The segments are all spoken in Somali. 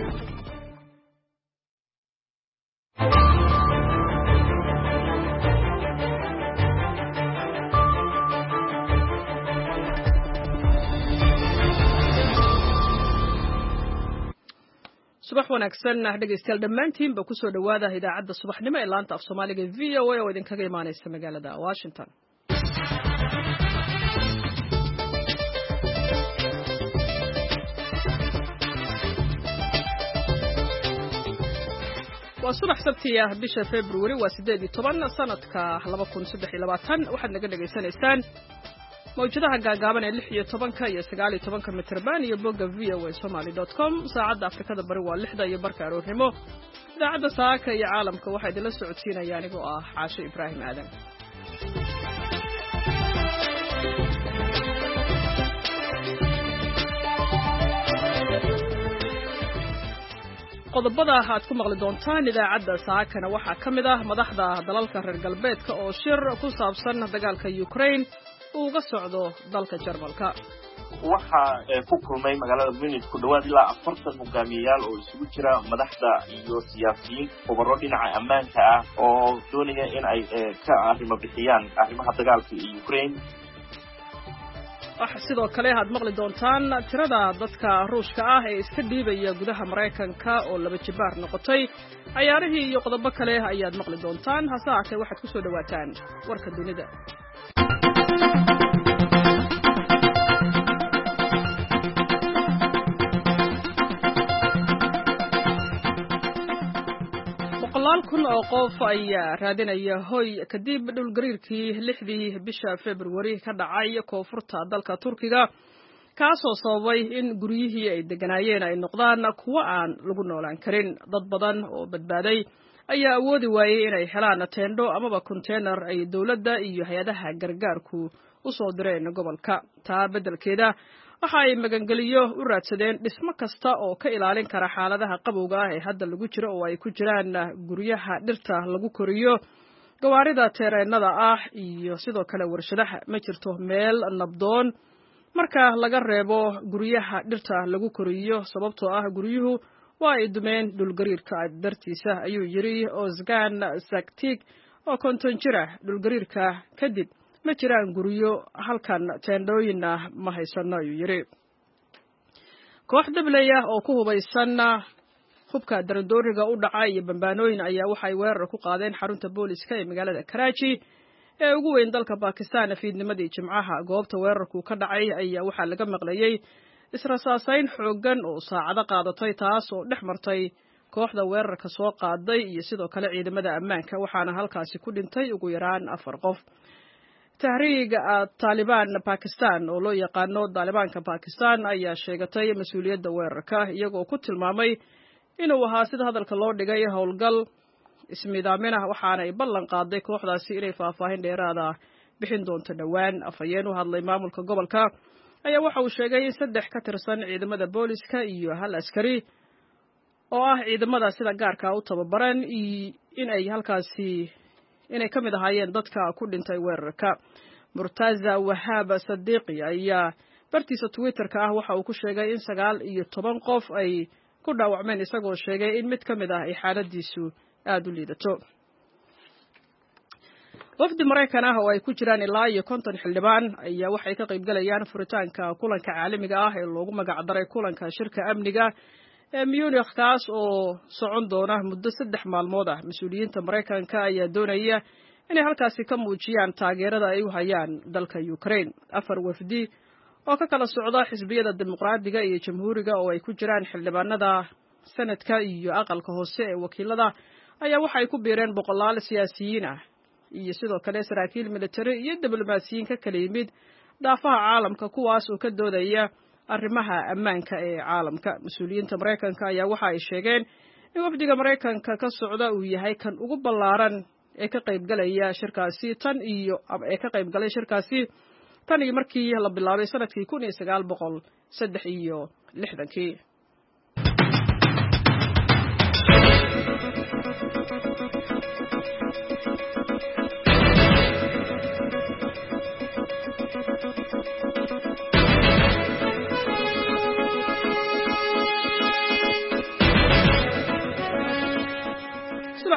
subax wanaagsan dhegeystayaal dhammaantiin ba ku soo dhawaada idaacadda subaxnimo ee laanta af Soomaaliga VOA oo idin kaga imaanaysa magaalada Washington. waa subax sabti ah bisha February waa 18 sanadka 2023 waxaad naga dhageysanaysaan mawjadaha gaagaaban ee 16 iyo 19 mitirban iyo bogga voasomali.com saacadda Afrikada bari waa 6 iyo barka aroornimo idaacadda saaka iyo caalamka waxa idin la socodsiinaya anigoo ah Caasho Ibraahim Aadan qodobada aad ku maqli doontaan idaacadda saakana waxaa ka mid ah madaxda dalalka reer galbeedka oo shir ku saabsan dagaalka Ukraine uga socdo dalka Jarmalka waxa ku kulmay magaalada Munich ku dhawaad ilaa 40 hogaamiyayaal oo isugu jira madaxda iyo siyaasiyiin khubaro dhinaca ammaanka ah oo doonaya in ay ka arrimo bixiyaan arrimaha dagaalka ee Ukraine waxa sidoo kale aad maqli doontaan tirada dadka Ruushka ah ee iska dhiibaya gudaha Mareykanka oo laba jibaar noqotay ciyaarihii iyo qodobo kale ayaad maqli doontaan hasaake waxaad ku soo dhawaataan warka dunida kun oo qof ayaa raadinaya hoy kadib dhulgariirkii 6 bisha February ka dhacay koonfurta dalka Turkiga kaasoo sababay in guryihii ay deganaayeen ay noqdaan kuwo aan lagu noolaan karin dad badan oo badbaaday ayaa awoodi waayay inay helaan teendho amaba container ay dawladda iyo hay'adaha gargaarku u soo direen gobolka taa beddelkeeda waxa ay magangeliyo u raadsadeen dhismo kasta oo ka ilaalin kara xaaladaha qabowga ah ee hadda lagu jiro oo ay ku jiraan guryaha dhirta lagu koriyo gawaarida teereenada ah iyo sidoo kale warshadaha ma jirto meel nabdoon marka laga reebo guryaha dhirta lagu koriyo sababtoo ah guryuhu waa ay dumeen dhulgariirka dartiisa ayuu yiri Ozgan Saktik oo konton jira dhulgariirka kadib ma jiraan guryo halkan teendhooyina ma haysano ayuu yiri koox dablaya oo ku hubaysan hubka darandooriga u dhacay iyo bambaanooyin ayaa waxay weerar ku qaadeen xarunta booliska ee magaalada Karachi ee ugu weyn dalka Pakistan fiidnimadii Jimcaha goobta weerarku ka dhacay ayaa waxa laga maqlayay israsaasayn xoogan oo saacado qaadatay taas oo dhex martay kooxda weerarka soo qaaday iyo sidoo kale ciidamada ammaanka waxaana halkaasi ku dhintay ugu yaraan 4 qof tahriiga Taliban Pakistan oo loo yaqaano Talibanka Pakistan ayaa sheegatay mas'uuliyadda weerarka iyagoo ku tilmaamay inuu ahaa sida hadalka loo dhigay howlgal ismiidaamin ah waxaana ay ballan qaaday kooxdaasi inay faahfaahin dheeraad ah bixin doonto dhawaan afhayeen u hadlay maamulka gobolka ayaa waxa uu sheegay in 3 ka tirsan ciidamada booliska iyo hal askari oo ah ciidamada sida gaarka u tababaran inay halkaasi inay ka mid ahaayeen dadka ku dhintay weerarka Murtaza Wahab Sadiqi ayaa bartiisa Twitter-ka ah waxa uu ku sheegay in 19 qof ay ku dhaawacmeen isagoo sheegay in mid ka mid ah ay xaaladiisu aad u liidato wafdi Mareykan ah oo ay ku jiraan ilaa 50 xildhibaan ayaa waxay ka qayb galayaan furitaanka kulanka caalamiga ah ee loogu magac daray kulanka shirka amniga Munich kaas oo socon doona muddo 3 maalmood ah mas'uuliyiinta Mareykanka ayaa doonaya inay halkaasi ka muujiyaan taageerada ay u hayaan dalka Ukraine 4 wafdi oo ka kala socda xisbiyada dimuqraadiga iyo jamhuuriga oo ay ku jiraan xildhibaanada sanadka iyo aqalka hoose ee wakiilada ayaa waxay ku biireen boqolaal siyaasiyiin ah iyo sidoo kale saraakiil military iyo diblomaasiyiin ka kala yimid daafaha caalamka kuwaas oo ka doodaya arrimaha ammaanka ee caalamka mas'uuliyiinta Mareykanka ayaa waxa ay sheegeen in wafdiga Mareykanka ka socda uu yahay kan ugu ballaaran ee ka qayb galaya shirkaasi tan iyo markii la bilaabay sanadkii 1963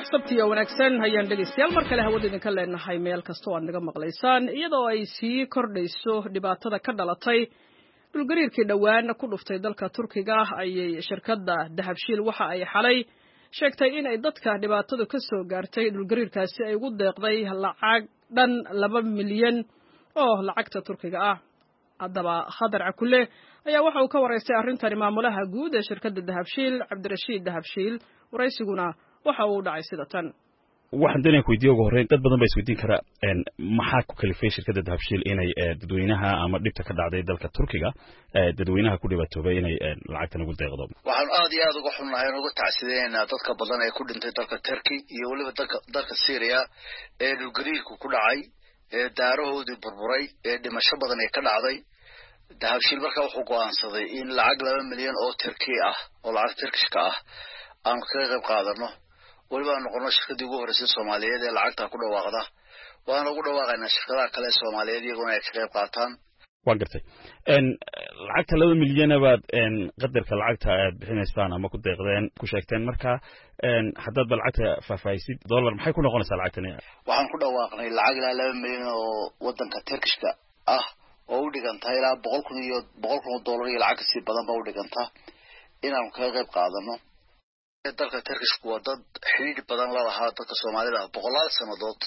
sabtiga wanaagsan ayaan dhegeystayaal mar kale hawada idinka leenahay meel kasta oo aad naga maqlaysaan iyadoo ay sii kordhayso dhibaatada ka dhalatay dhulgariirkii dhowaan ku dhuftay dalka Turkiga ayay shirkadda Dahabshiil waxa ay xalay sheegtay in ay dadka dhibaatadu ka soo gaartay dhulgariirkaasi ay ugu deeqday lacag dhan 2 milyan oo lacagta Turkiga ah haddaba Khadar Cakulle ayaa waxa uu ka wareystay arrintan maamulaha guud ee shirkadda Dahabshiil Cabdirashiid Dahabshiil waraysiguna waxa uu dhacay sida tan waxaan doonaya ku weydiiyo ugu horreyn dad badan baa isweydiin kara maxaa ku kalifay shirkadda Dahabshiil inay dadweynaha ama dhibta ka dhacday dalka Turkiga dadweynaha ku dhibaatoobay inay lacagtan ugu deeqdo waxaan aad iyo aad uga xunnahay uga tacsideynaa dadka badan ee ku dhintay dalka Turkiga iyo waliba dalka Syria ee dhulgariirku ku dhacay ee daarahoodii burburay ee dhimasho badan ay ka dhacday Dahabshiil markaa wuxuu go'aansaday in lacag 2 milyan oo Turki ah oo lacag Turkishka ah aan ka qayb qaadano waliba noqono shirkadii ugu horeysay Soomaaliyeed ee lacagta ku dhawaaqda waan ugu dhawaaqaynaa shirkadaha kale Soomaaliyeed iyaguna ay ka qayb qaataan waan gartay lacagta 2 milyan baad qadarka lacagta aad bixinaysaan ama ku deeqdeen ku sheegteen marka haddaad lacagta faahfaahisid dollar maxay ku noqonaysaa lacagtani waxaan ku dhawaaqnay lacag ilaa 2 milyan oo wadanka Turkishka ah oo u dhiganta ilaa 100,000 dollar iyo lacag si badan baa u dhiganta inaan ka qayb qaadano dalka Turkishku waa dad xiriir badan la lahaa dadka Soomaalida 100 sanadood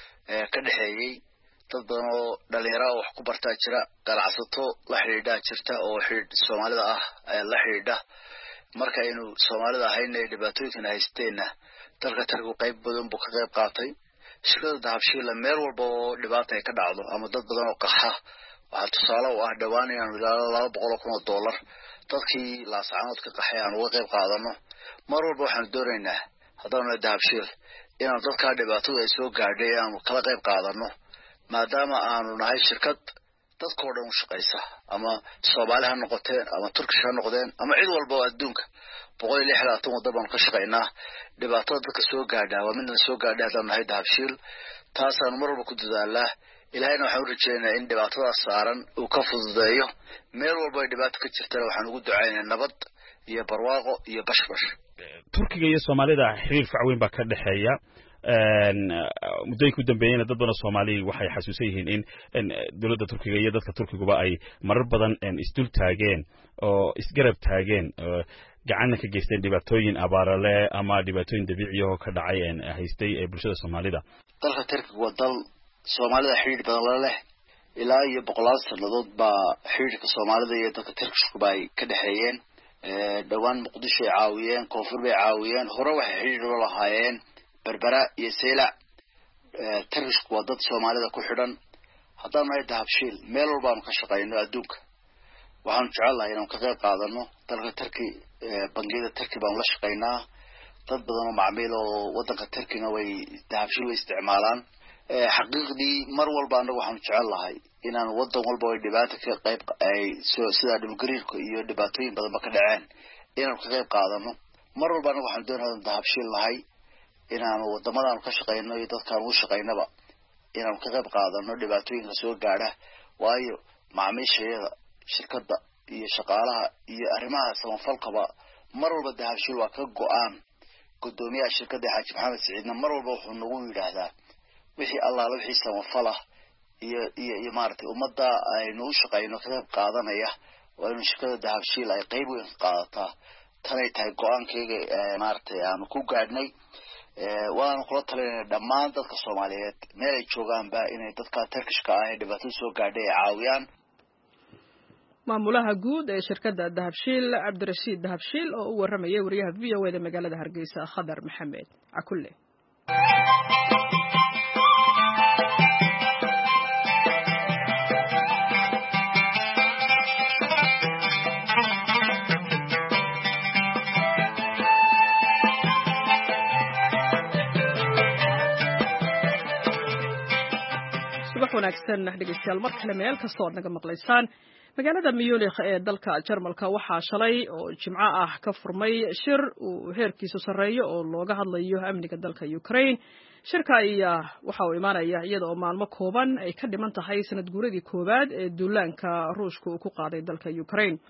ka dhaxeeyay dad badan oo dhalinyaro wax ku bartaa jira ganacsato la xiriidha jirta oo Soomaalida ah la xiriidha marka inuu Soomaalida ahayn dhibaatooyin haysteena dalka Turkiga qayb badan buu ka qayb qaatay shirkadda Dahabshiil meel walba oo dhibaato ay ka dhacdo ama dad badan oo qaxa waxa tusaale u ah dhawaan inaan ilaa 200,000 dollar dadkii laasacanood ka qaxay aan uga qayb qaadano mar walba waxaan doonaynaa haddana Dahabshiil inaan dadka dhibaatada ay soo gaadhay aan kala qayb qaadano maadaama aanu nahay shirkad dadkoo dhan u shaqaysa ama Soomaali ha noqoteen ama Turkish ha noqdeen ama cid walba oo adduunka 160 waddan baan ka shaqaynaa dhibaatada dadka soo gaadha waa midna soo gaadhay haddana nahay Dahabshiil taasaan mar walba ku dadaalaa ilaahayna waxaan u rajeynayaa in dhibaatada saaran uu ka fududeeyo meel walba ay dhibaato ka jirtana waxaan ugu ducaynayaa nabad iyo barwaaqo iyo bashbash Turkiga iyo Soomaalida xiriir facweyn baa ka dhaxeeya muddooyinkii u dambeeyayna dad badan Soomaali waxay xasuusan yihiin in dawladda Turkiga iyo dadka Turkiguba ay marar badan isdul taageen oo isgarab taageen gacanna ka geysteen dhibaatooyin abaarale ama dhibaatooyin dabiici ah oo ka dhacay haystay ee bulshada Soomaalida dalka Turkiga waa dal Soomaalida xiriir badan la leh ilaa iyo 100 sanadood baa xiriirka Soomaalida iyo dadka Turkishku ay ka dhaxeeyeen dhawaan Muqdisho ay caawiyeen koonfur bay caawiyeen hore waxay xiriir la lahaayeen Berbera iyo Seylac Turkishku waa dad Soomaalida ku xidhan haddana ay Dahabshiil meel walba aan ka shaqayno adduunka waxaan jecelahay inaan ka qayb qaadano dalka Turki bangiyada Turki baan la shaqaynaa dad badan oo macaamiil oo wadanka Turkiga way Dahabshiil isticmaalaan xaqiiqdii mar walba anagu waxaan jecelahay inaan wadan walba ay dhibaato ka qayb ay sida dhulgariirka iyo dhibaatooyin badan ka dhaceen inaan ka qayb qaadano mar walba anagu waxaan doonayaa Dahabshiil lahay inaan wadamadan ka shaqeyno iyo dadkaan u shaqeynaba inaan ka qayb qaadano dhibaatooyinka soo gaadha waayo macaamiishayada shirkadda iyo shaqaalaha iyo arrimaha samafalkaba mar walba Dahabshiil waa ka go'aan gudoomiyaha shirkadda Xaaji Maxamed Saciidna mar walba wuxuu nagu yiraahdaa wixii Allah wixii samafala iyo maartay ummadda aynu u shaqeyno ka qayb qaadanaya waa in shirkadda Dahabshiil ay qayb weyn qaadataa tanay tahay go'aankayga maartay aan ku gaadhnay waan kula talinaynaa dhammaan dadka Soomaaliyeed meel ay joogaanba inay dadka Turkishka ah ee dhibaato soo gaadhay caawiyaan maamulaha guud ee shirkadda Dahabshiil Cabdirashiid Dahabshiil oo u waramayay wariyaha VOA ee magaalada Hargeysa Khadar Maxamed Cakulle wanaagsan dhegeystayaal mar kale meel kasta oo naga maqlaysaan magaalada Munich ee dalka Jarmalka waxaa shalay oo Jimco ah ka furmay shir uu heerkiisu sareeyo oo looga hadlayo amniga dalka Ukraine shirka ayaa waxa uu imaanaya iyadoo maalmo kooban ay ka dhiman tahay sanad guuradii koobaad ee duulaanka Ruushka uu ku qaaday dalka Ukraine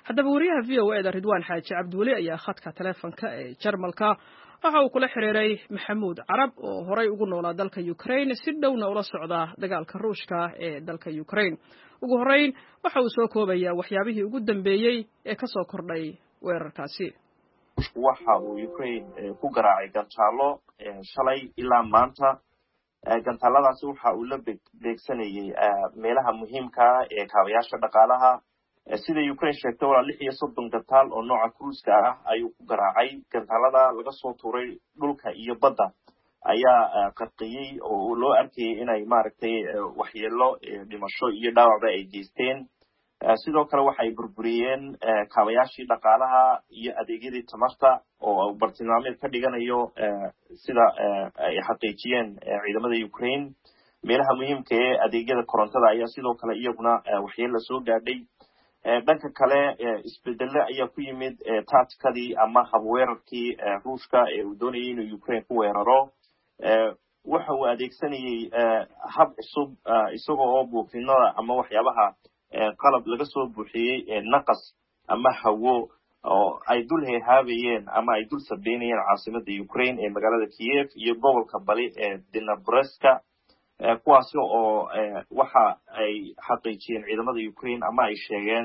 haddaba wariyaha v o eda ridwaan xaaji cabdiweli ayaa khadka taleefonka ee jarmalka waxa uu kula xiriiray maxamuud carab oo horay ugu noolaa dalka Ukraine si dhowna ula socda dagaalka Ruushka ee dalka Ukraine. Ugu horeyn waxa uu soo koobayaa waxyaabihii ugu dambeeyay ee ka soo kordhay weerarkaasi. waxa uu Ukraine ku garaacay gantaalo shalay ilaa maanta. gantaaladaasi waxa uu la beegsanayay meelaha muhiimka ah ee kaabayaasha dhaqaalaha. sida Ukraine sheegtay waa 36 gantaal oo nooca cruise-ka ah ayuu ku garaacay. gantaalada laga soo tuuray dhulka iyo badda ayaa qarqiyay oo loo arkayay inay maaragtay waxyeelo dhimasho iyo dhaawacba ay geysteen. sidoo kale waxay burburiyeen kaabayaashii dhaqaalaha iyo adeegyadii tamarta oo bartilmaameed ka dhiganayo sida ay xaqiijiyeen ciidamada Ukraine. meelaha muhiimka ee adeegyada korontada ayaa sidoo kale iyaguna waxyeelo soo gaadhay. dhanka kale isbedelo ayaa ku yimid tacticadii ama habweerarkii Ruushka ee uu doonayay inuu Ukraine ku weeraro. waxa uu adeegsanayay hab cusub isagoo oo buufinada ama waxyaabaha qalab laga soo buuxiyey naqas ama hawo oo ay dul heehaabayeen ama ay dul sabeynayeen caasimadda Ukraine ee magaalada Kiev iyo gobolka bali ee Dnipropetrovsk. kuwaasi oo waxa ay xaqiijiyeen ciidamada Ukraine ama ay sheegeen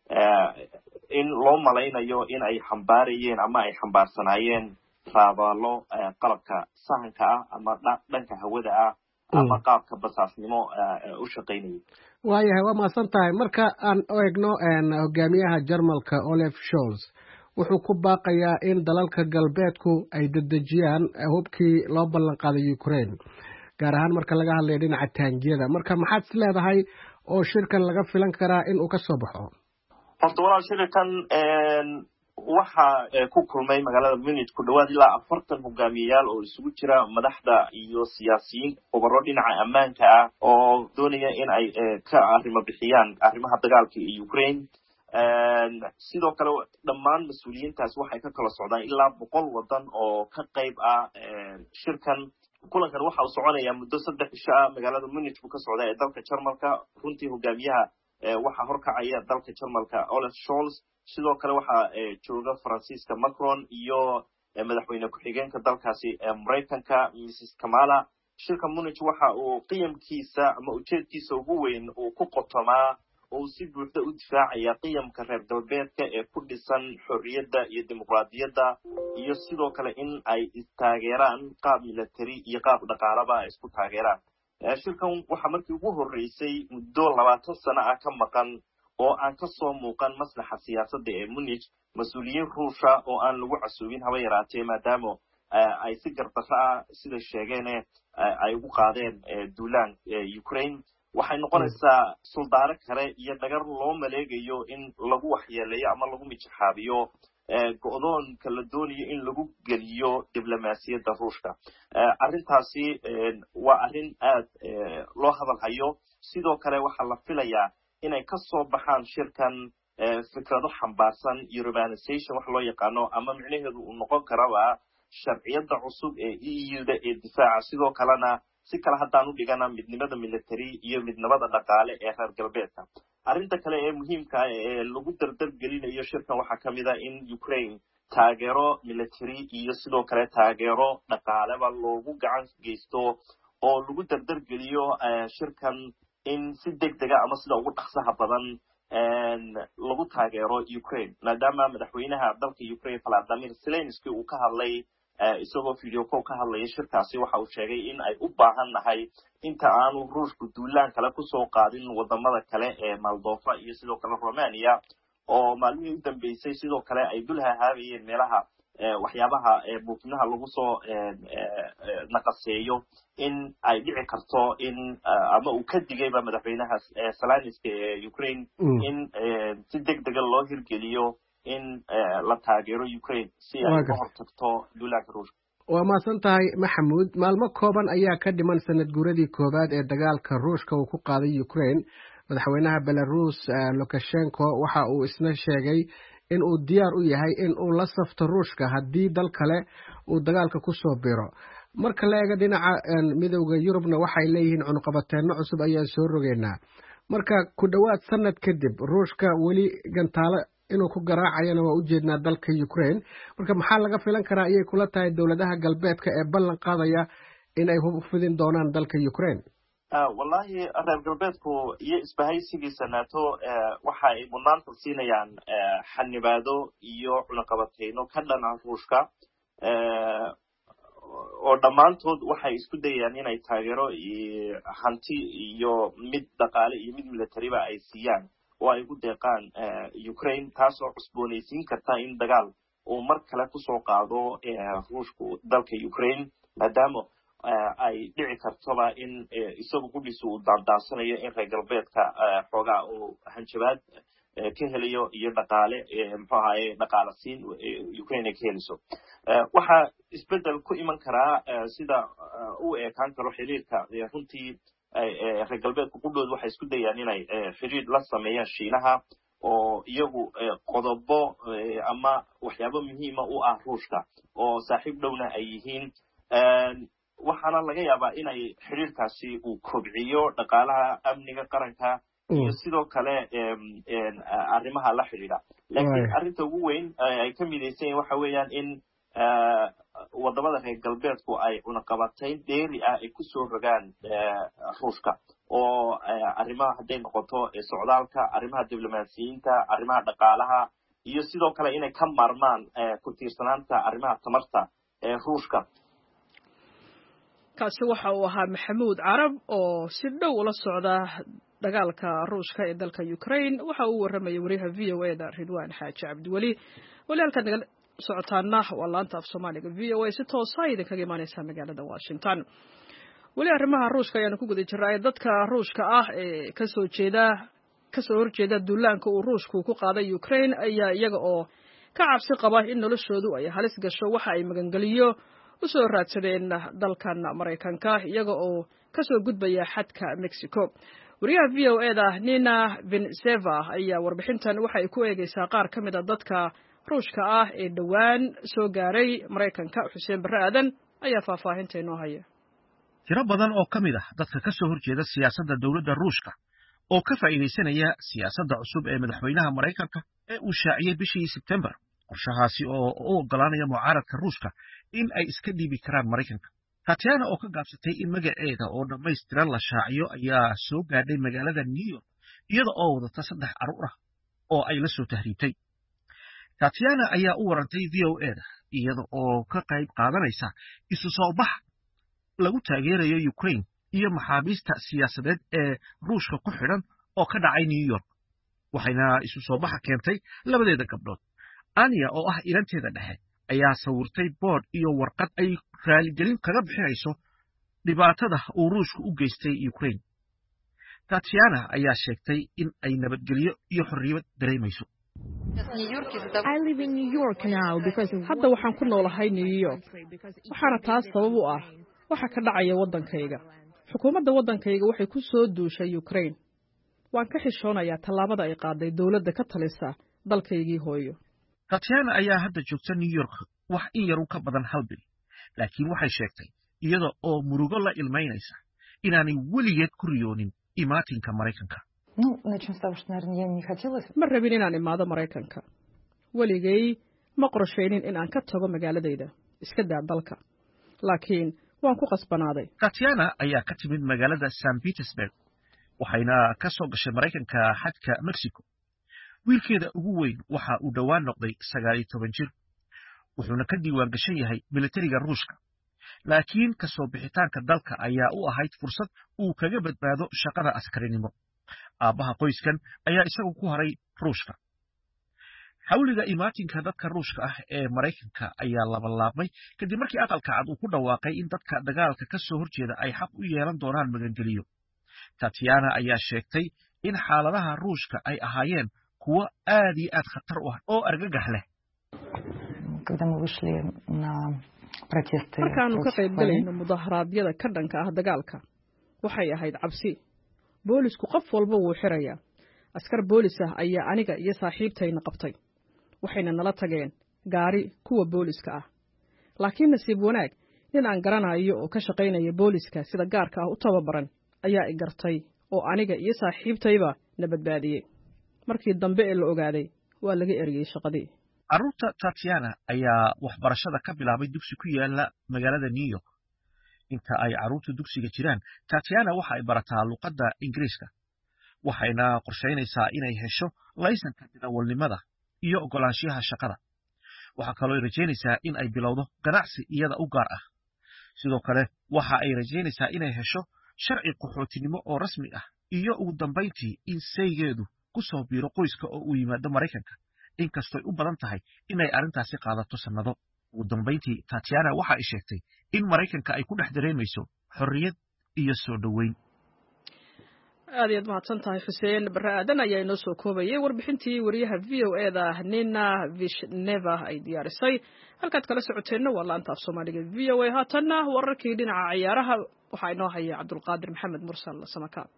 in loo malaynayo in ay xambaarayeen ama ay xambaarsanaayeen raabaalo qalabka sahanka ah ama dhanka hawada ah ama qaabka basaasnimo u shaqeynayay. waayahay waa mahadsan tahay. marka aan eegno hogaamiyaha Jarmalka Olaf Scholz wuxuu ku baaqayaa in dalalka galbeedku ay dedejiyaan hubkii loo ballan qaaday Ukraine gaar ahaan marka laga hadlayo dhinaca taangiyada. marka maxaad is leedahay oo shirkan laga filan karaa in uu ka soo baxo? horta walaal shirkan waxa ku kulmay magaalada Munich ku dhawaad ilaa 40 hogaamiyayaal oo isugu jira madaxda iyo siyaasiyiin khubaro dhinaca ammaanka ah oo doonaya in ay ka arrimo bixiyaan arrimaha dagaalka ee Ukraine. sidoo kale dhammaan mas'uuliyiintaas waxay ka kala socdaan ilaa 100 wadan oo ka qayb ah shirkan. kulankan waxa uu soconayaa muddo 3 cisho ah. magaalada Munich buu ka socdaa ee dalka Jarmalka. runtii hogaamiyaha waxa horkacaya dalka Jarmalka Olaf Scholz. sidoo kale waxa jooga Francisca Macron iyo madaxweyne ku-xigeenka dalkaasi Mareykanka Mrs Kamala. shirka Munich waxa uu qiyamkiisa ama ujeedkiisa ugu weyn uu ku qotomaa oo si buuxda u difaacaya qiyamka reer galbeedka ee ku dhisan xorriyadda iyo dimuqraadiyadda iyo sidoo kale in ay taageeraan qaab military iyo qaab dhaqaalaba ay isku taageeraan. shirkan waxa markii ugu horeysay muddo 20 sano ah ka maqan oo aan ka soo muuqan maslaxa siyaasadda ee Munich mas'uuliyiin Ruusha oo aan lagu casuubin haba yaraatee maadaama ay si gardarro ah sida sheegeen ay ugu qaadeen duulaan Ukraine. waxay noqonaysaa suldaaro kale iyo dhagar loo maleegayo in lagu waxyeeleeyo ama lagu mijaxaabiyo go'doonka la doonayo in lagu geliyo diblomaasiyadda Ruushka. arrintaasi waa arrin aad loo hadalhayo. sidoo kale waxaa la filayaa inay ka soo baxaan shirkan fikrado xambaarsan urbanization wax loo yaqaano ama micnaheedu uu noqon karaba sharciyada cusub ee EU-da ee difaaca. sidoo kalena si kale haddaan u dhigana midnimada military iyo midnimada dhaqaale ee reer galbeedka. arrinta kale ee muhiimka ah ee lagu dardar gelinayo shirkan waxaa ka mid ah in Ukraine taageero military iyo sidoo kale taageero dhaqaaleba loogu gacan geysto oo lagu dardar geliyo shirkan in si degdeg ah ama sida ugu dhaqsaha badan lagu taageero Ukraine maadaama madaxweynaha dalka Ukraine Volodymyr Zelensky uu ka hadlay isagoo video call ka hadlaya shirkaasi. waxa uu sheegay in ay u baahan nahay inta aanu Ruushku duulaan kale ku soo qaadin wadamada kale ee Moldova iyo sidoo kale Romania oo maalmihii u dambeysay sidoo kale ay dul hahaabayeen meelaha waxyaabaha buufinaha lagu soo naqaseeyo in ay dhici karto in ama uu ka digayba madaxweynaha Zelensky ee Ukraine in si degdeg ah loo hirgeliyo in la taageero Ukraine si ay uga hortagto duulaanka Ruushka. waa mahadsan tahay Maxamuud. maalmo kooban ayaa ka dhiman sanad guuradii koowaad ee dagaalka Ruushka uu ku qaaday Ukraine. madaxweynaha Belarus Lukashenko waxa uu isna sheegay in uu diyaar u yahay in uu la safto Ruushka haddii dal kale uu dagaalka ku soo biro. marka la eego dhinaca midowga Yurubna waxay leeyihiin cunqabateeno cusub ayaa soo rogeynaa. marka ku dhawaad sanad kadib Ruushka weli gantaalo inuu ku garaacayana waa ujeednaa dalka Ukraine marka maxaa laga filan karaa ayay kula tahay dowladaha galbeedka ee ballan qaadaya in ay hub u fidin doonaan dalka Ukraine wallahi reer galbeedku iyo isbahaysigiisa NATO waxa ay mudnaanta siinayaan xanibaado iyo cunaqabateyno ka dhan ah Ruushka oo dhammaantood waxay isku dayayaan inay taageero hanti iyo mid dhaqaale iyo mid military ba ay siiyaan oo ay ugu deeqaan Ukraine taasoo cusboonaysiin karta in dagaal uu mar kale kusoo qaado Ruushku dalka Ukraine maadaama ay dhici kartoba in isagu gudhiisu uu daandaansanayo in reer galbeedka xoogaa uu hanjabaad ka helayo iyo dhaqaale muxuu ahaye dhaqaale siin Ukraine ka heliso waxa isbedel ku iman karaa sida uu eekaan karo xiriirka runtii reer galbeedku qudhood waxay isku dayaan inay xiriir la sameeyaan Shiinaha oo iyagu qodobo ama waxyaabo muhiim u ah Ruushka oo saaxiib dhowna ay yihiin waxaana laga yaabaa inay xiriirkaasi uu kobciyo dhaqaalaha amniga qaranka iyo sidoo kale arrimaha la xiriira laakiin arrinta ugu weyn ay ka midaysan waxa weeyaan in wadamada reer galbeedku ay cunaqabatayn dheeri ah ay kusoo rogaan Ruushka oo arrimaha hadday noqoto socdaalka arrimaha diblomaasiyiinta arrimaha dhaqaalaha iyo sidoo kale inay ka maarmaan ku tiirsanaanta arrimaha tamarta Ruushka kaasi waxa uu ahaa Maxamuud Carab oo si dhow ula socda dagaalka Ruushka ee dalka Ukraine waxa uu waramayay wariyaha VOA-da Ridwaan Xaaji Cabdiwali walaalka naga socotaana waa laanta af Soomaaliga VOA si toos ah idinkaga imaanaysa magaalada Washington wali arrimaha Ruushka ayaan ku guda jiray dadka Ruushka ah ee ka soo horjeeda duulaanka uu Ruushku ku qaaday Ukraine ayaa iyaga oo ka cabsi qaba in noloshoodu ay halis gasho waxa ay magangeliyo u soo raadsadeen dalkan Mareykanka iyaga oo ka soo gudbaya xadka Mexico wariyaha VOA-da Nina Vinseva ayaa warbixintan waxa ay ku eegaysaa qaar ka mid ah dadka Ruushka ah ee dhawaan soo gaaray Mareykanka Xuseen Barre Aadan ayaa faahfaahinta inoo haya tiro badan oo ka mid ah dadka ka soo horjeeda siyaasadda dowladda Ruushka oo ka faa'iideysanaya siyaasadda cusub ee madaxweynaha Mareykanka ee uu shaaciyay bishii September qorshahaasi oo u ogolaanaya mucaaradka Ruushka in ay iska dhiibi karaan Mareykanka Tatiana oo ka gaabsatay in magaceeda oo dhammaystiran la shaaciyo ayaa soo gaadhay magaalada New York iyada oo wadata 3 carruur ah oo ay la soo tahriibtay Tatiana ayaa u warantay VOA-da iyada oo ka qayb qaadanaysa isu soo bax lagu taageerayo Ukraine iyo maxaabiista siyaasadeed ee Ruushka ku xidhan oo ka dhacay New York waxayna isu soo baxa keentay labadeeda gabdhood Anya oo ah ilanteeda dhexe ayaa sawirtay board iyo warqad ay raaligelin kaga bixinayso dhibaatada uu Ruushku u geystay Ukraine Tatiana ayaa sheegtay in ay nabadgelyo iyo xorriyad dareemayso hadda waxaan ku noolahay New York waxaana taas sabab u ah waxa ka dhacaya waddankayga xukuumadda waddankayga waxay ku soo duushay Ukraine waan ka xishoonayaa tallaabada ay qaaday dowladda ka talisa dalkaygii hooyo Tatiana ayaa hadda joogta New York wax in yar ka badan hal bil laakiin waxay sheegtay iyada oo murugo la ilmeynaysa inaanay weligeed ku riyoonin imaatinka Mareykanka ma rabin inaan imaado Mareykanka weligay ma qorsheynin in aan ka tago magaaladayda iska daa dalka laakiin waan ku qasbanaaday Tatiana ayaa ka timid magaalada St. Petersburg waxayna ka soo gashay Mareykanka xadka Mexico wiilkeeda ugu weyn waxa uu dhawaan noqday 19 jir wuxuuna ka diiwaan gashan yahay militariga Ruushka laakiin ka soo bixitaanka dalka ayaa u ahayd fursad uu kaga badbaado shaqada askarinimo aabaha qoyskan ayaa isagu ku haray Ruushka xawliga imaatinka dadka Ruushka ah ee Mareykanka ayaa laabmay kadib markii aqalka cad uu ku dhawaaqay in dadka dagaalka ka soo horjeeda ay xaq u yeelan doonaan magangeliyo Tatiana ayaa sheegtay in xaaladaha Ruushka ay ahaayeen kuwa aad iyo aad khatar u ah oo argagax leh markaanu ka qayb galayno mudaharaadyada ka dhanka ah dagaalka waxay ahayd cabsi boolisku qof walba wuu xirayaa askar boolis ah ayaa aniga iyo saaxiibtayna qabtay waxayna nala tageen gaari kuwa booliska ah laakiin nasiib wanaag nin aan garanayo oo ka shaqaynaya booliska sida gaarka ah u tababaran ayaa i gartay oo aniga iyo saaxiibtayba na badbaadiyey markii dambe ee la ogaaday waa laga eriyey shaqadii. carruurta Tatiana ayaa waxbarashada ka bilaabay dugsi ku yaala magaalada New York. inta ay carruurtu dugsiga jiraan, Tatiana waxa ay barataa luqadda Ingiriiska, waxayna qorsheynaysaa inay hesho laysanka darawalnimada iyo ogolaanshiyaha shaqada. waxa kaloo ay rajaynaysaa in ay bilowdo ganacsi iyada u gaar ah. sidoo kale waxa ay rajaynaysaa inay hesho sharci qaxootinimo oo rasmi ah iyo ugu dambayntii in saygeedu ku soo biiro qoyska oo uu yimaado Maraykanka, inkastoo ay u badan tahay inay arrintaasi qaadato sannado. ugu dambayntii Tatiana waxa ay sheegtay in Maraykanka ay ku dhex dareemayso xorriyad iyo soo dhoweyn. aad iyo mahadsan tahay Xuseen Barre Aadan ayaa inoo soo koobayay warbixintii wariyaha VOA-da Nina Vishneva ay diyaarisay. halkaad kala socoteenna waa laanta af Soomaaliga VOA. haatanna wararkii dhinaca ciyaaraha waxaa inoo haya Cabdulqaadir Maxamed Mursal Samakaab.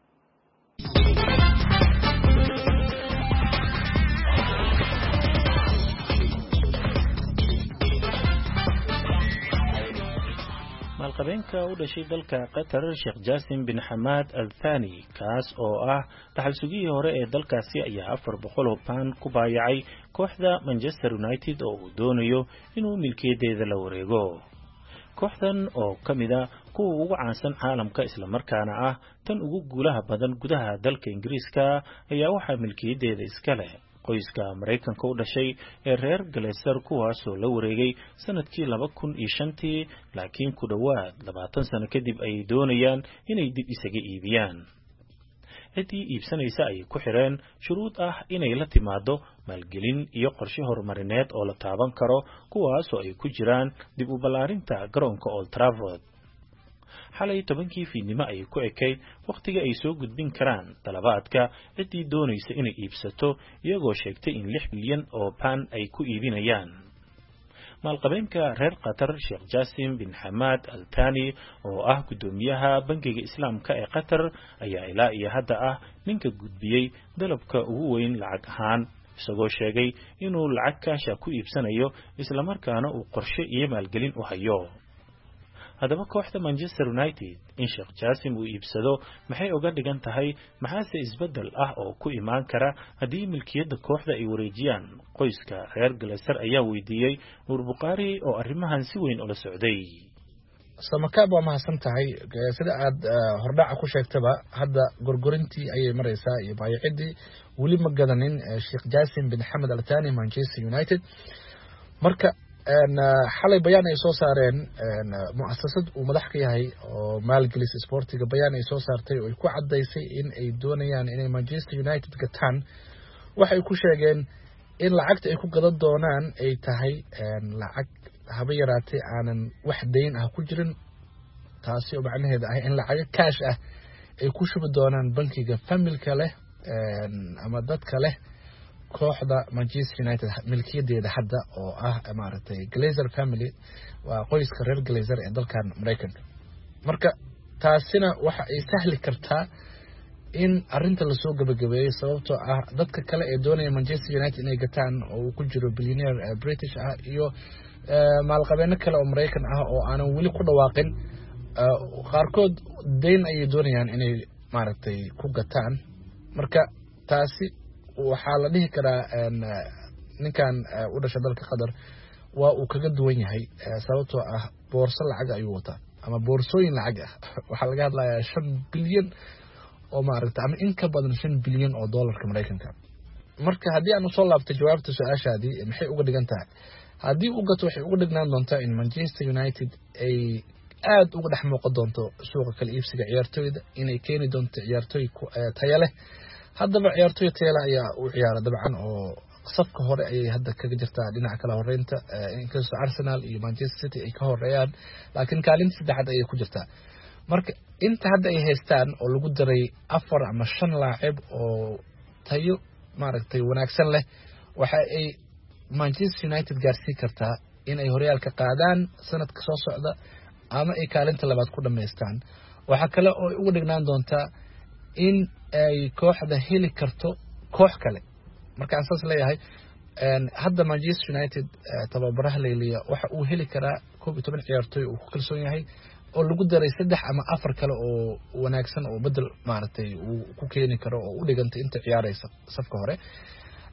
maalqabeenka u dhashay dalka Qatar Sheikh Jassim bin Hamad Al Thani, kaas oo ah dhaxal sugihii hore ee dalkaasi, ayaa 400 pound ku baayacay kooxda Manchester United oo uu doonayo inuu milkiyadeeda la wareego. kooxdan oo ka mid ah kuwa ugu caansan caalamka isla markaana ah tan ugu guulaha badan gudaha dalka Ingiriiska ayaa waxaa milkiyadeeda iska leh qoyska Mareykanka u dhashay ee reer Glazer, kuwaasoo la wareegay sanadkii 2005, laakiin ku dhawaad 20 sano kadib ay doonayaan inay dib isaga iibiyaan. ciddii iibsanaysa ay ku xireen shuruud ah inay la timaado maalgelin iyo qorshe horumarineed oo la taaban karo, kuwaasoo ay ku jiraan dib u ballaarinta garoonka Old Trafford. xalay 10kii fiidnimo ay ku ekayd waqtiga ay soo gudbin karaan talabaadka ciddii doonaysa inay iibsato, iyagoo sheegtay in 6 bilyan oo pound ay ku iibinayaan. maalqabeenka reer Qatar Sheikh Jassim bin Hamad Al Thani oo ah gudoomiyaha bangiga Islaamka ee Qatar ayaa ilaa iyo hadda ah ninka gudbiyey dalabka ugu weyn lacag ahaan, isagoo sheegay inuu lacag kaasha ku iibsanayo isla markaana uu qorshe iyo maalgelin u hayo. haddaba kooxda Manchester United in Sheikh Jassim uu iibsado maxay uga dhigan tahay? maxaase isbedel ah oo ku imaan kara haddii milkiyadda kooxda ay wareejiyaan qoyska reer Glazer? ayaa weydiiyey Nuur Buqaari oo arrimahan si weyn ula socday. Samakaab waa mahadsan tahay. sida aad hordhaca ku sheegtaba, hadda gorgorintii ayay maraysaa iyo baayacidii weli ma gadanin Sheikh Jassim bin Hamad Al Thani Manchester United. marka xalay bayaan ay soo saareen mu'assasad uu madax ka yahay oo maalgelis sportiga, bayaan ay soo saartay oo ay ku cadaysay in ay doonayaan inay Manchester United gataan. waxay ku sheegeen in lacagta ay ku gadan doonaan ay tahay lacag haba yaraatee aanan wax deyn ah ku jirin, taasi oo macnaheedu ah in lacag cash ah ay ku shubi doonaan bankiga familka leh ama dadka leh kooxda Manchester United milkiyadeeda hadda oo ah maaragtay Glazer family, waa qoyska reer Glazer ee dalkan Mareykanka. marka taasina waxa ay sahli kartaa in arinta la soo gabagabeeyo, sababtoo ah dadka kale ee doonaya Manchester United inay gataan oo ku jiro billionaire British ah iyo maalqabeeno kale oo Mareykan ah oo aanan weli ku dhawaaqin, qaarkood deyn ay doonayaan inay maaragtay ku gataan. marka taasi waxaa la dhihi karaa ninkan u dhashay dalka Qatar waa uu kaga duwan yahay, sababtoo ah boorso lacag ayuu wataa ama boorsooyin lacag ah. waxaa laga hadlayaa 5 bilyan oo maaragtay ama in ka badan 5 bilyan oo dollarka Mareykanka. marka haddii aan soo laabto jawaabta su'aashaadii, maxay uga dhigan tahay? haddii uu gato waxay uga dhignaan doontaa in Manchester United ay aad uga dhex muuqan doonto suuqa kala iibsiga ciyaartooyda, inay keeni doonto ciyaartooy tayo leh. haddaba ciyaartooy tayo leh ayaa u ciyaara dabcan oo safka hore ayay hadda kaga jirtaa dhinaca kala horeynta, inkastoo Arsenal iyo Manchester City ay ka horeeyaan, laakiin kaalinta saddexaad ayay ku jirtaa. marka inta hadda ay haystaan oo lagu daray 4 ama 5 laacib oo tayo maaragtay wanaagsan leh, waxa ay Manchester United gaarsiin kartaa in ay horyaalka qaadaan sanadka soo socda ama ay kaalinta labaad ku dhameystaan. waxa kale oo ugu dhignaan doontaa in ay kooxda heli karto koox kale. marka asaas leeyahay hadda Manchester United tababaraha Leiliya waxa uu heli karaa 12 ciyaartooy oo ku kalsoon yahay oo lagu daray 3 ama 4 kale oo wanaagsan oo bedel maaragtay uu ku keeni karo oo u dhigantay inta ciyaaraysa safka hore.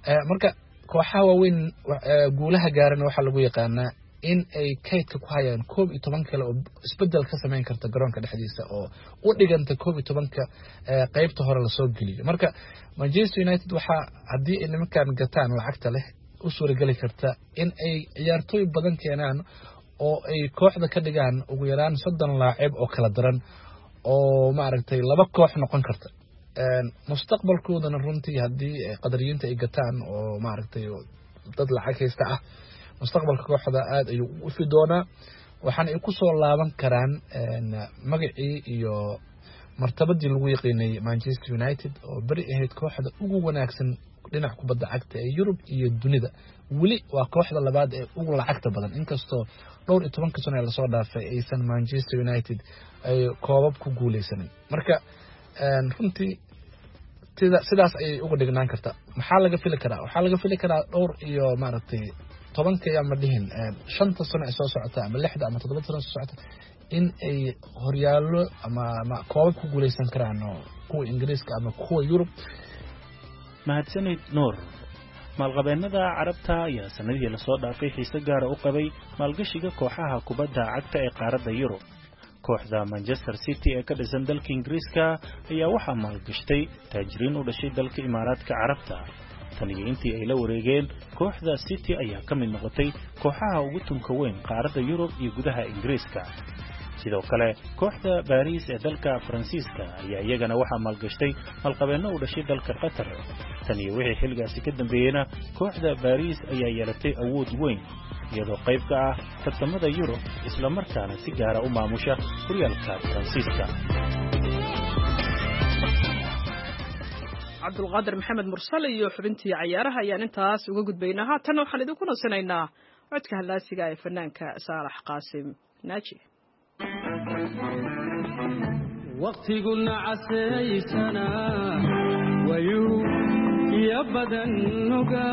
marka kooxaha waaweyn guulaha gaaran waxaa lagu yaqaanaa in ay kaydka ku hayaan 11 kale oo isbedel ka sameyn karta garoonka dhexdiisa oo u dhiganta 11 qaybta hore la soo geliyo marka Manchester United waxa hadii ay nimankan gataan lacagta leh u suuragali karta in ay ciyaartooy badan keenaan oo ay kooxda ka dhigaan ugu yaraan 30 laacib oo kala daran oo maaragtay laba koox noqon karta mustaqbalkoodana runtii hadii qadariyiinta ay gataan oo maaragtay dad lacag haysta ah mustaqbalka kooxda aad ayuu u fidoonaa waxaan ay ku soo laaban karaan magacii iyo martabadii lagu yaqaanay Manchester United oo bari ahayd kooxda ugu wanaagsan dhinaca kubadda cagta ee Yurub iyo dunida wali waa kooxda labaad ee ugu lacagta badan inkastoo dhowr iyo 10 sano la soo dhaafay aysan Manchester United ay koobab ku guuleysanin marka runtii sidaas ay ugu dhignaan karta maxaa laga fili karaa dhowr iyo maaragtay 10 ama dhihin 5 sano soo socota ama 6 ama 7 sano soo socota in ay horyaalo ama koobab ku guuleysan karaan kuwa Ingiriiska ama kuwa Yurub mahadsanid Noor maalqabeennada Carabta ayaa sanadihii la soo dhaafay xiise gaar ah u qabay maalgashiga kooxaha kubadda cagta ee qaaradda Yurub kooxda Manchester City ee ka dhisan dalka Ingiriiska ayaa waxa maalgashtay taajiriin u dhashay dalka Imaaraadka Carabta taniyo intii ay la wareegeen kooxda City ayaa ka mid noqotay kooxaha ugu tunka weyn qaaradda Yurub iyo gudaha Ingiriiska sidoo kale kooxda Paris ee dalka Faransiiska ayaa iyagana waxa maalgashtay maalqabeeno u dhashay dalka Qatar taniyo wixii xilligaasi ka dambeeyayna kooxda Paris ayaa yeelatay awood weyn iyadoo qayb ka ah tartamada Yurub isla markaana si gaar ah u maamusha horyaalka Faransiiska Cabdulqaadir Maxamed Mursal iyo xubintii ciyaaraha ayaan intaas uga gudbaynaa haatan waxaan idinku nasanaynaa codka halaasiga ee fanaanka Saalax Qaasim Naaji waqtiguna casaysana wayu ya badanuga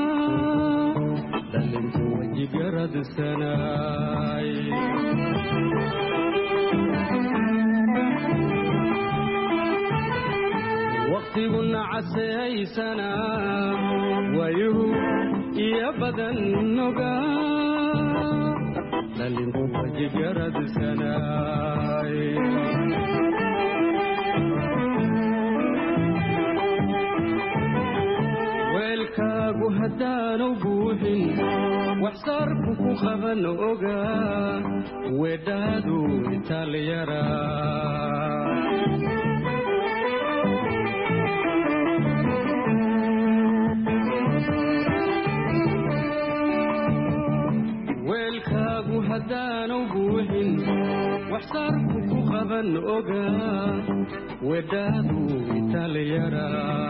dalintu wajigarad sanay waqtiguna casaysana wayu ya badanuga dalintu wajigarad sanay weelkaagu haddaanu buuxin waxsaarku ku qaban oga weedhaadu italyara weelkaagu haddaanu buuxin waxsaarku ku qaban oga weedhaadu italyara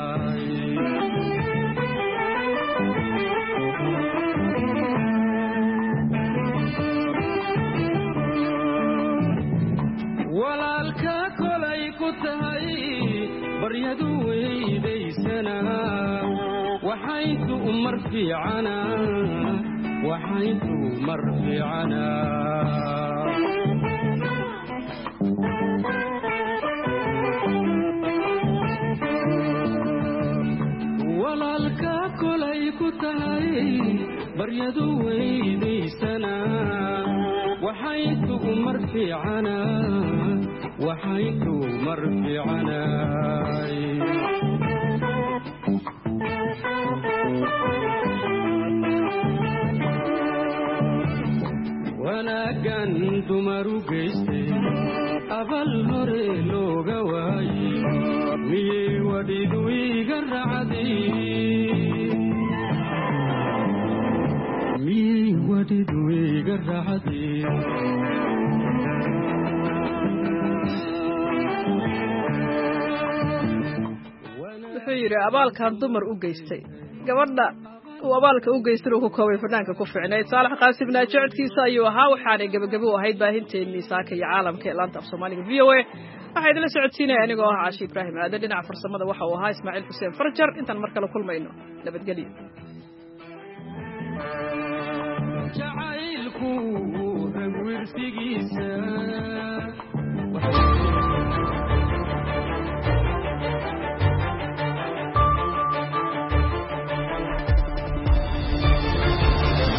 walaalka kolay ku tahay baryadu weydaysana waxaytu umar fiicana walaalka kolay ku tahay baryadu weydaysana waxaytu umar fiicana wanaagan dumaru geystay abal hore looga waayey miyey wadhidu iga racday wuxuu yidhi abaalkan dumar u geystay gabadha uu abaalka u geystay uu ku koobay fanaanka ku ficneyd Saalax Qaasim Naaji codkiisa ayuu ahaa waxaana gabagabo u ahayd baahinteennii saaka iyo caalamka ee laanta af Soomaaliga VOA waxaa idinla socodsiinaya anigoo ah Caashi Ibraahim Aadan dhinaca farsamada waxa uu ahaa Ismaaciil Xuseen Farjar intaan mar kale kulmayno nabadgelyo jacaylku ragwirsigiisa